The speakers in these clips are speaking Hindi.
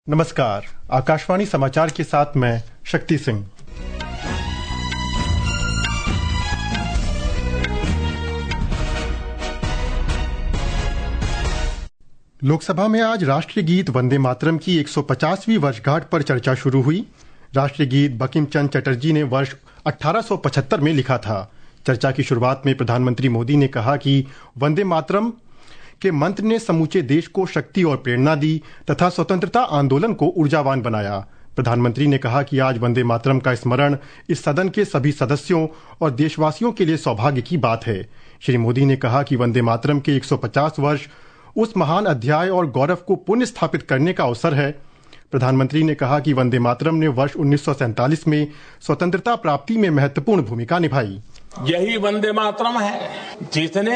नमस्कार, आकाशवाणी समाचार के साथ मैं शक्ति सिंह। लोकसभा में आज राष्ट्रीय गीत वंदे मातरम की 150वीं वर्षगांठ पर चर्चा शुरू हुई। राष्ट्रीय गीत बंकिम चंद्र चटर्जी ने वर्ष 1875 में लिखा था। चर्चा की शुरुआत में प्रधानमंत्री मोदी ने कहा कि वंदे मातरम के मंत्र ने समूचे देश को शक्ति और प्रेरणा दी तथा स्वतंत्रता आंदोलन को ऊर्जावान बनाया। प्रधानमंत्री ने कहा कि आज वंदे मातरम का स्मरण इस सदन के सभी सदस्यों और देशवासियों के लिए सौभाग्य की बात है। श्री मोदी ने कहा कि वंदे मातरम के 150 वर्ष उस महान अध्याय और गौरव को पुनः स्थापित करने का अवसर है। प्रधानमंत्री ने कहा कि वंदे मातरम ने वर्ष 1947 में स्वतंत्रता प्राप्ति में महत्वपूर्ण भूमिका निभाई। यही वंदे मातरम है जिसने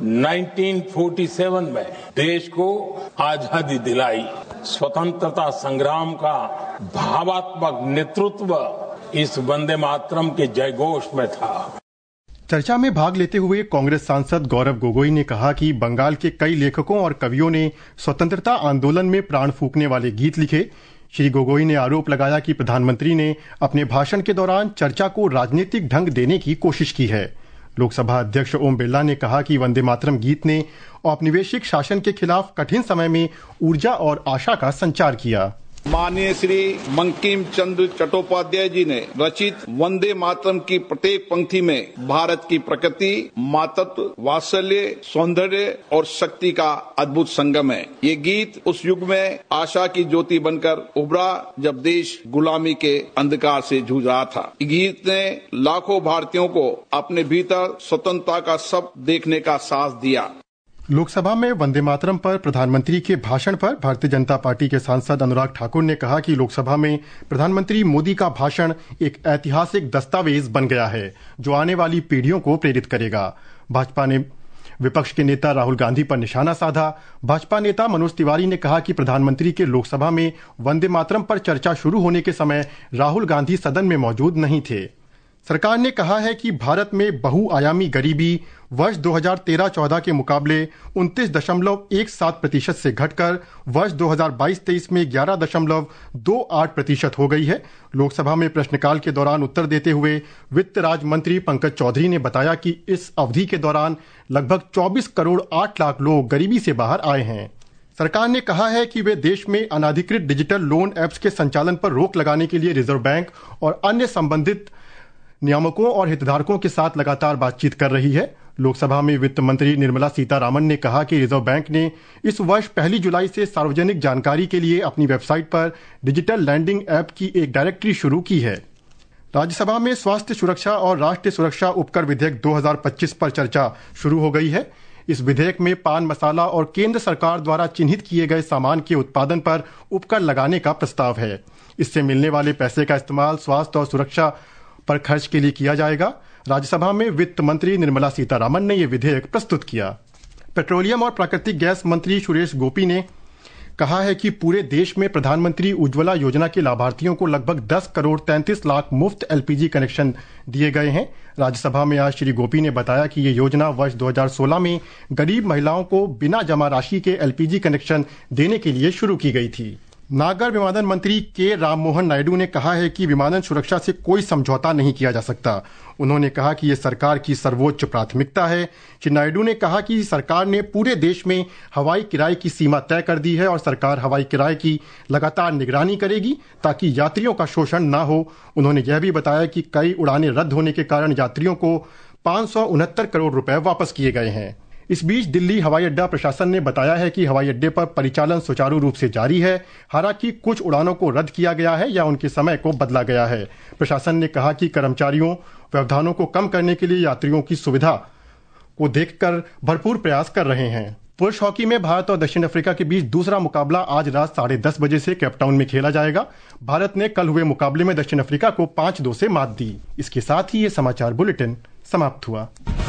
1947 में देश को आजादी दिलाई। स्वतंत्रता संग्राम का भावात्मक नेतृत्व इस वंदे मातरम के जयघोष में था। चर्चा में भाग लेते हुए कांग्रेस सांसद गौरव गोगोई ने कहा कि बंगाल के कई लेखकों और कवियों ने स्वतंत्रता आंदोलन में प्राण फूंकने वाले गीत लिखे। श्री गोगोई ने आरोप लगाया कि प्रधानमंत्री ने अपने भाषण के दौरान चर्चा को राजनीतिक ढंग देने की कोशिश की है। लोकसभा अध्यक्ष ओम बिरला ने कहा कि वंदे मातरम गीत ने औपनिवेशिक शासन के खिलाफ कठिन समय में ऊर्जा और आशा का संचार किया। माननीय श्री बंकिम चंद्र चट्टोपाध्याय जी ने रचित वंदे मातरम की प्रत्येक पंक्ति में भारत की प्रकृति, मातृत्व, वात्सल्य, सौंदर्य और शक्ति का अद्भुत संगम है। ये गीत उस युग में आशा की ज्योति बनकर उभरा जब देश गुलामी के अंधकार से जूझ रहा था। गीत ने लाखों भारतीयों को अपने भीतर स्वतंत्रता का सपना देखने का साहस दिया। लोकसभा में वंदे मातरम पर प्रधानमंत्री के भाषण पर भारतीय जनता पार्टी के सांसद अनुराग ठाकुर ने कहा कि लोकसभा में प्रधानमंत्री मोदी का भाषण एक ऐतिहासिक दस्तावेज बन गया है जो आने वाली पीढ़ियों को प्रेरित करेगा। भाजपा ने विपक्ष के नेता राहुल गांधी पर निशाना साधा। भाजपा नेता मनोज तिवारी ने कहा कि प्रधानमंत्री के लोकसभा में वंदे मातरम पर चर्चा शुरू होने के समय राहुल गांधी सदन में मौजूद नहीं थे। सरकार ने कहा है कि भारत में बहुआयामी गरीबी वर्ष 2013-14 के मुकाबले 29.17% से घटकर वर्ष 2022-23 में 11.28% हो गई है। लोकसभा में प्रश्नकाल के दौरान उत्तर देते हुए वित्त राज्य मंत्री पंकज चौधरी ने बताया कि इस अवधि के दौरान लगभग 24 करोड़ 8 लाख लोग गरीबी से बाहर आए हैं। सरकार ने कहा है कि वे देश में अनाधिकृत डिजिटल लोन ऐप्स के संचालन पर रोक लगाने के लिए रिजर्व बैंक और अन्य संबंधित नियामकों और हितधारकों के साथ लगातार बातचीत कर रही है। लोकसभा में वित्त मंत्री निर्मला सीतारामन ने कहा कि रिजर्व बैंक ने इस वर्ष 1 जुलाई से सार्वजनिक जानकारी के लिए अपनी वेबसाइट पर डिजिटल लैंडिंग ऐप की एक डायरेक्टरी शुरू की है। राज्यसभा में स्वास्थ्य सुरक्षा और राष्ट्रीय सुरक्षा उपकर विधेयक 2025 पर चर्चा शुरू हो गई है। इस विधेयक में पान मसाला और केंद्र सरकार द्वारा चिन्हित किए गए सामान के उत्पादन पर उपकर लगाने का प्रस्ताव है। इससे मिलने वाले पैसे का इस्तेमाल स्वास्थ्य और सुरक्षा पर खर्च के लिए किया जाएगा। राज्यसभा में वित्त मंत्री निर्मला सीतारामन ने यह विधेयक प्रस्तुत किया। पेट्रोलियम और प्राकृतिक गैस मंत्री सुरेश गोपी ने कहा है कि पूरे देश में प्रधानमंत्री उज्ज्वला योजना के लाभार्थियों को लगभग 10 करोड़ 33 लाख मुफ्त एलपीजी कनेक्शन दिए गए हैं। राज्यसभा में आज श्री गोपी ने बताया कि ये योजना वर्ष 2016 में गरीब महिलाओं को बिना जमा राशि के एलपीजी कनेक्शन देने के लिए शुरू की गई थी। नागर विमानन मंत्री के राममोहन नायडू ने कहा है कि विमानन सुरक्षा से कोई समझौता नहीं किया जा सकता। उन्होंने कहा कि यह सरकार की सर्वोच्च प्राथमिकता है। श्री नायडू ने कहा कि सरकार ने पूरे देश में हवाई किराए की सीमा तय कर दी है और सरकार हवाई किराए की लगातार निगरानी करेगी ताकि यात्रियों का शोषण न हो। उन्होंने यह भी बताया कि कई उड़ानें रद्द होने के कारण यात्रियों को 569 करोड़ रुपए वापस किए गए हैं। इस बीच दिल्ली हवाई अड्डा प्रशासन ने बताया है कि हवाई अड्डे पर परिचालन सुचारू रूप से जारी है। हालांकि कुछ उड़ानों को रद्द किया गया है या उनके समय को बदला गया है। प्रशासन ने कहा कि कर्मचारियों व्यवधानों को कम करने के लिए यात्रियों की सुविधा को देखकर भरपूर प्रयास कर रहे हैं। पुरुष हॉकी में भारत और दक्षिण अफ्रीका के बीच दूसरा मुकाबला आज रात 10:30 बजे से केपटाउन में खेला जाएगा। भारत ने कल हुए मुकाबले में दक्षिण अफ्रीका को 5-2 से मात दी। इसके साथ ही ये समाचार बुलेटिन समाप्त हुआ।